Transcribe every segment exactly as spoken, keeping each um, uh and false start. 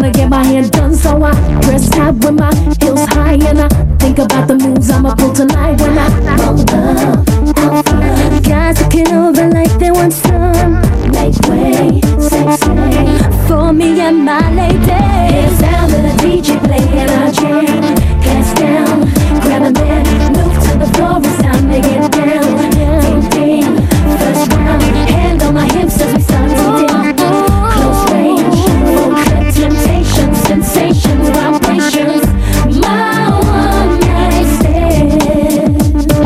wanna get my hair done, so I dress tight with my heels high, and I think about the moves I'ma pull tonight when I roll up out front. Guys looking over like they want some. Make way, sexy for me and my lady. Hands down to the D J playing our jam. Hands down, grab a man, move to the floor, it's time to get down. Ding ding, first round, hand on my hips as we start to ding. Close range, full clip, temptation, sensations, vibrations. My one night stand.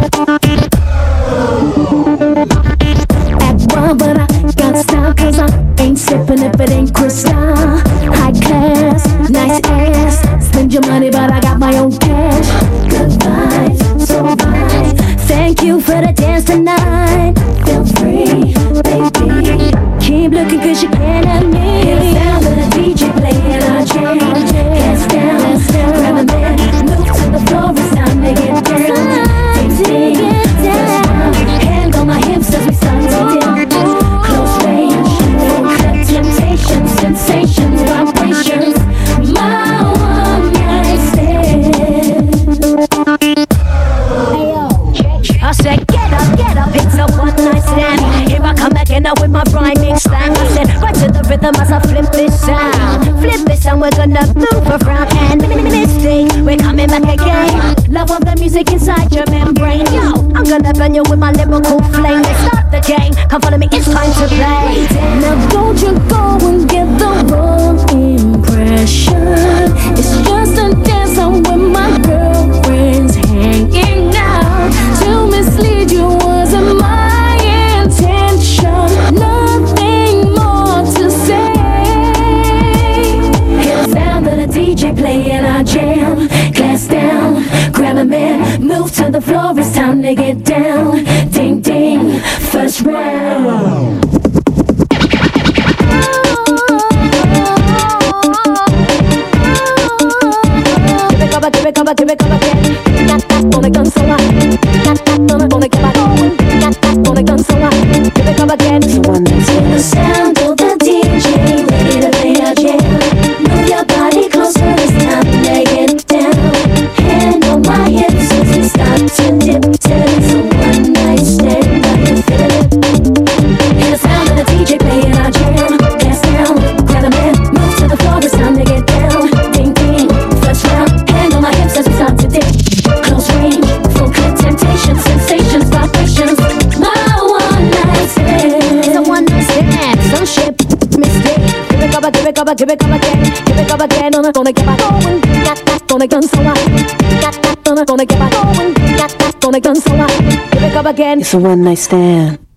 At one, but I got style, cause I ain't sipping if it ain't crystal. High class, nice ass. Spend your money, but I got my own cash. Good vibes, so right. Thank you for the dance tonight. Feel free, baby. Keep looking cause you can't have me. Hands down to the D J playing our jam. Hands down, grab a man, move to the floor, it's time to get down. Ding ding, first round, hand on my hips as we start to ding. Close range, full clip, temptation, sensations, vibrations. My one night stand. I said get up, get up, it's a one night stand. Here I come again now with my rhyming slang. I said right to the rhythm as I flip this sound. Flip this sound, we're gonna move around. And Misty, we're coming back again. Love of the music inside your membrane. Yo, I'm gonna burn you with my lyrical flame. Let's start the game, come follow me, it's time to play. Now don't you go and get the wrong impression. It's just a dance I'm with my girlfriends hanging out. To mislead you wasn't my intention. Nothing more to say. Hands down to the D J playing our jam. Glass down, grab a man, move to the floor, it's time to get down. Ding ding, first round. Give it, come back, give it, come back, give it, come back, again. On the gun so hot. Gonna get back going. On the gun so hot. Give it, come back again. Feel the sound of the D J, ready to play our jam. Move your body closer, it's time to get down. Hand on my hips as we start to dip. It's a one night stand, I can feel it. Hear the sound of the D J playing our jam. Gas down, grab a man, move to the floor, it's time to get down. Ding ding, first round, hand on my hips as we start to dip. Close range, full clip, temptation, sensations, vibrations. My one night stand. It's a one night stand, some shit, mistake. Give it, come back, give it, come back, give it, come back again. Give it, come back again. Gonna, gonna get back going. Gonna gun so hot. Gonna, gonna get back going. Gonna gun so hot. Give it, come back again. It's a one night stand.